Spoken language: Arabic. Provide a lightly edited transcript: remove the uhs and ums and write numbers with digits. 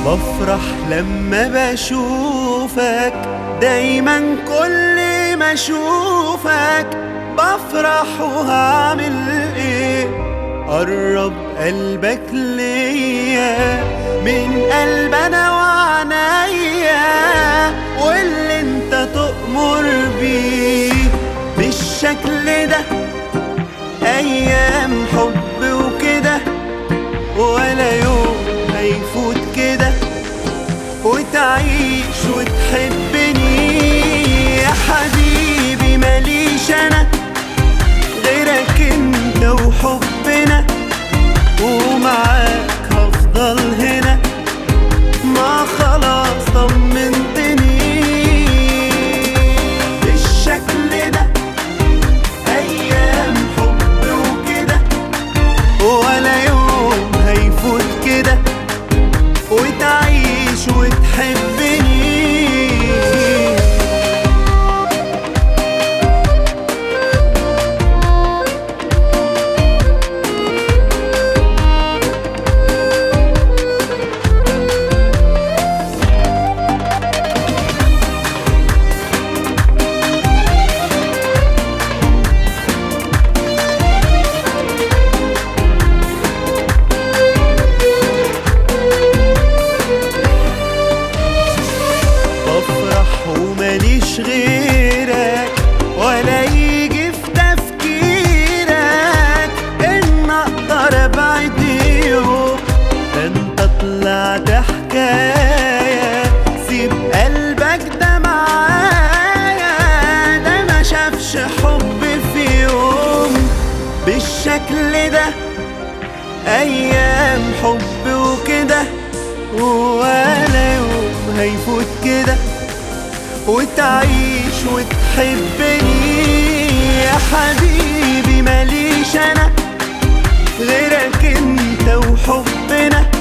بفرح لما بشوفك، دايما كل ما اشوفك بفرح. وهعمل ايه؟ قرب قلبك ليا من قلب انا وعنيا، واللي انت تؤمر بيه بالشكل ده. ايام حب وكده، ولا يوم هيفوت كده وتعيش وتحبني يا حبيبي. ماليش انا غيرك انت وحبنا، ومعاك هفضل هنا. ما خلاص طمنتني بالشكل ده. ايام حب وكده، ولا يوم هيفوت كده وتعيش وتحبني. وماليش غيرك ولا يجي في تفكيرك ان اقدر ابعد يوم. انت طلعت حكاية، سيب قلبك ده معايا. ده ما شافش حب في يوم بالشكل ده. ايام حب وكده، ولا يوم هيفوت كده وتعيش وتحبني يا حبيبي. ماليش انا غيرك انت وحبنا،